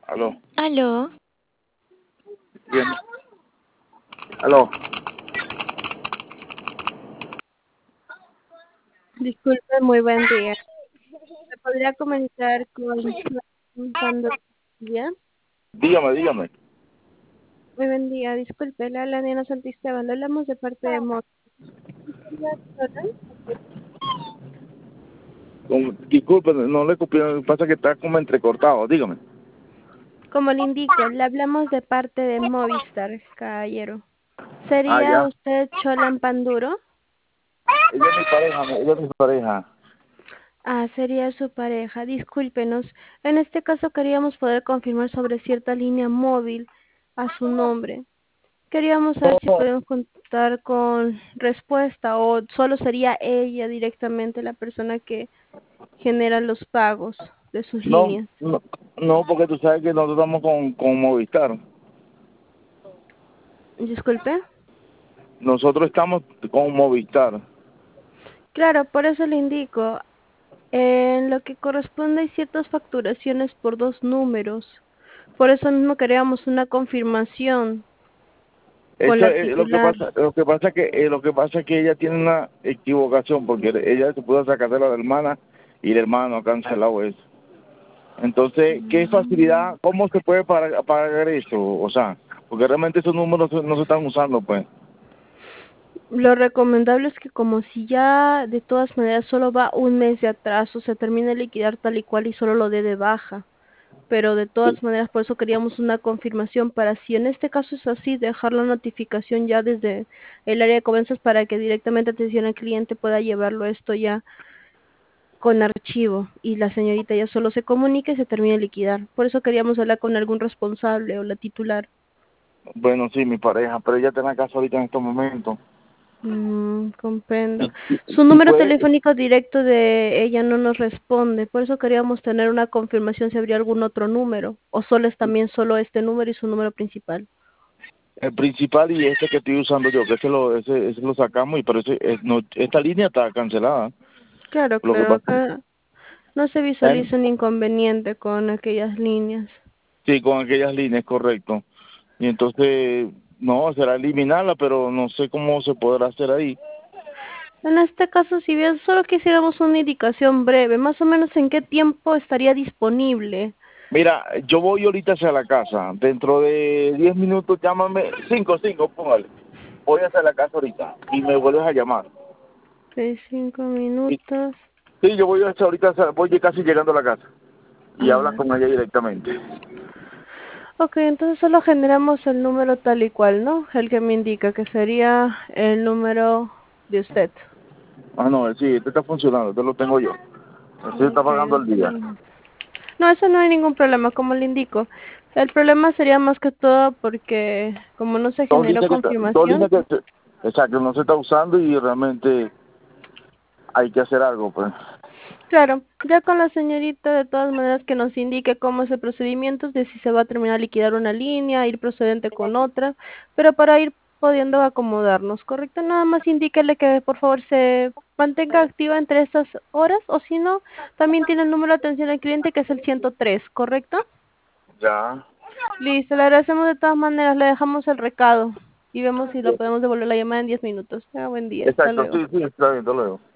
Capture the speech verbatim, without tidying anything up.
Aló. Aló. Bien. Aló. Disculpe, muy buen día. ¿Me podría comunicar con Pandilla? Dígame, dígame. Muy buen día, disculpe, le habla Diana Santisteban, le hablamos de parte de Mo. Con- disculpe, no le copié, lo que pasa es que está como entrecortado, dígame. Como le indico, le hablamos de parte de Movistar, caballero. Ah, ¿Sería ya. usted Cholan Panduro? Ella es mi pareja, mi- ella es mi pareja. Ah, sería su pareja, discúlpenos. En este caso queríamos poder confirmar sobre cierta línea móvil a su nombre. Queríamos saber si No, podemos contar con respuesta o solo sería ella directamente la persona que genera los pagos de sus no, líneas. no, no, porque tú sabes que nosotros estamos con, con Movistar. Disculpe. Nosotros estamos con Movistar. Claro, por eso le indico. En lo que corresponde hay ciertas facturaciones por dos números. Por eso mismo queríamos una confirmación con Eso la es lo que titular. pasa, lo que pasa que eh, lo que pasa es que ella tiene una equivocación porque ella se pudo sacar de la hermana y el hermano ha cancelado eso. Entonces, ¿qué facilidad, cómo se puede pagar, pagar eso? O sea, porque realmente esos números no se están usando, pues. Lo recomendable es que como si ya de todas maneras solo va un mes de atraso, se termine de liquidar tal y cual y solo lo dé de baja. Pero de todas maneras por eso queríamos una confirmación para si en este caso es así, dejar la notificación ya desde el área de cobranzas para que directamente atención al cliente pueda llevarlo esto ya con archivo y la señorita ya solo se comunica y se termina de liquidar. Por eso queríamos hablar con algún responsable o la titular. Bueno, sí, mi pareja, pero ella está en la casa ahorita en estos momentos. Mm, comprendo. Y, y, Su y número puede, telefónico directo de ella no nos responde, por eso queríamos tener una confirmación si habría algún otro número, o solo es también solo este número y su número principal. el principal y este que estoy usando yo, que ese lo, ese, ese lo sacamos y parece, es, no, esta línea está cancelada. Claro, Lo que claro, pasa, acá no se ¿eh? visualiza un inconveniente con aquellas líneas. Sí, con aquellas líneas, correcto. Y entonces, no, será eliminarla, pero no sé cómo se podrá hacer ahí. En este caso, si bien solo quisiéramos una indicación breve, más o menos en qué tiempo estaría disponible. Mira, yo voy ahorita hacia la casa. Dentro de diez minutos, llámame. Cinco, cinco, póngale. Voy hacia la casa ahorita y me vuelves a llamar. De cinco Y- minutos. sí, yo voy hasta ahorita, voy casi llegando a la casa. Y hablas Ah, con ella directamente. ok, entonces solo generamos el número tal y cual, ¿no? El que me indica que sería el número de usted. Ah, no, sí, este está funcionando, este lo tengo yo. Este está Ok, pagando el día. ok. No, eso no hay ningún problema, como le indico. El problema sería más que todo porque como no se Todos generó dicen que, está- todos confirmación. dicen que, se- exacto, no se está usando y realmente hay que hacer algo, pues. Claro, ya con la señorita de todas maneras que nos indique cómo es el procedimiento, de si se va a terminar a liquidar una línea, ir procedente con otra, pero para ir pudiendo acomodarnos, ¿correcto? Nada más indíquele que por favor se mantenga activa entre estas horas o si no, también tiene el número de atención al cliente que es el ciento tres, ¿correcto? Ya. Listo, le agradecemos de todas maneras, le dejamos el recado y vemos si lo podemos devolver la llamada en diez minutos. Tenga buen día, hasta Exacto, luego. sí, sí, está bien, hasta luego.